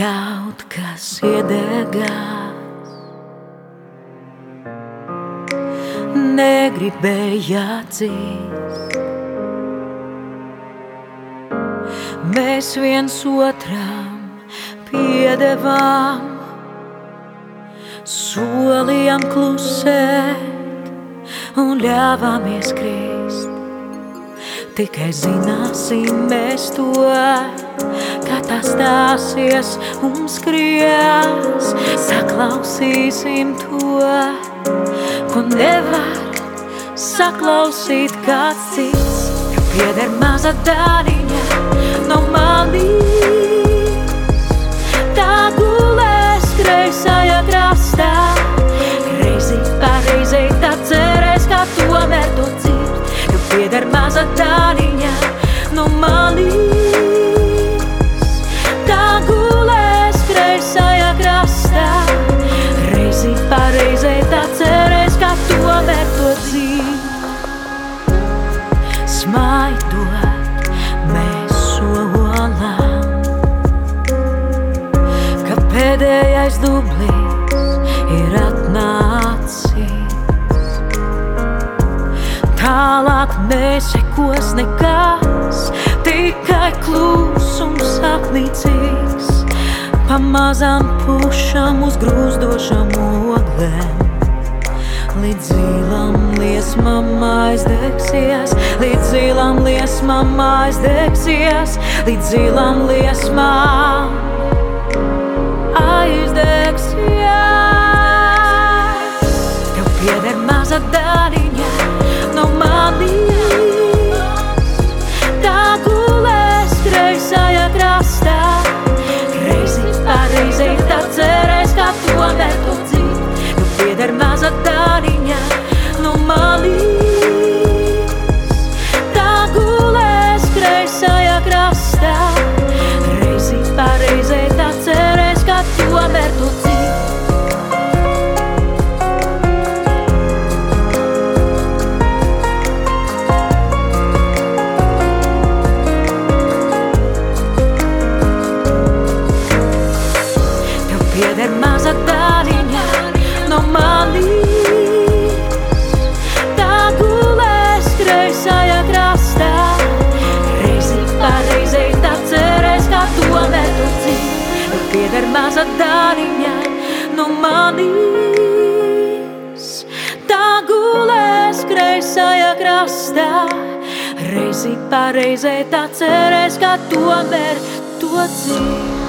kaut kas iedegās, negribēja dzist. Mēs viens otram piedevām, solījām klusēt un ļāvāmies krist. Tikai zināsim mēs to, kā tas stāsies un skries. Saklausīsim to, ko nevar saklausīt kāds cits. Jo pieder maza daļiņa no manis, tā gulēs kreisajā krastā. Reizi pa reizei tā cerēs, kā tomēr to dzird. Jo pieder maza daļiņa no manis, tā gulēs kreisajā krastā. Reizi pa reizei tā cerēs, kā tomēr to dzird. Smaidot, mēs solām, ka pēdējais dublis ir atnācis. Tālāk nesekos nekas, tikai klusums atlīdzīgs. Pamazām pušam uz grūzdošam oglēm, līdz zilām liesmām aizdegsies, līdz zilām liesmām aizdegsies, līdz zilām liesmām aizdegsies. Tev pieder maza daļiņa no manis, tā gulēs kreisajā krastā. Reizi pa reizei tā cerēs, kā tomēr to dzird. Tev pieder maza daļiņa no manis, tā gulēs kreisajā krastā. Reizi pa reizei tā cerēs, kā tomēr to dzird. Pieder maza daļiņa no manis, tā gulēs kreisajā krastā. Reizi pa reizei tā cerēs, kā tomēr to dzird. Pieder maza daļiņa no manis, tā gulēs kreisajā krastā. Reizi pa reizei tā cerēs, kā tomēr to dzird.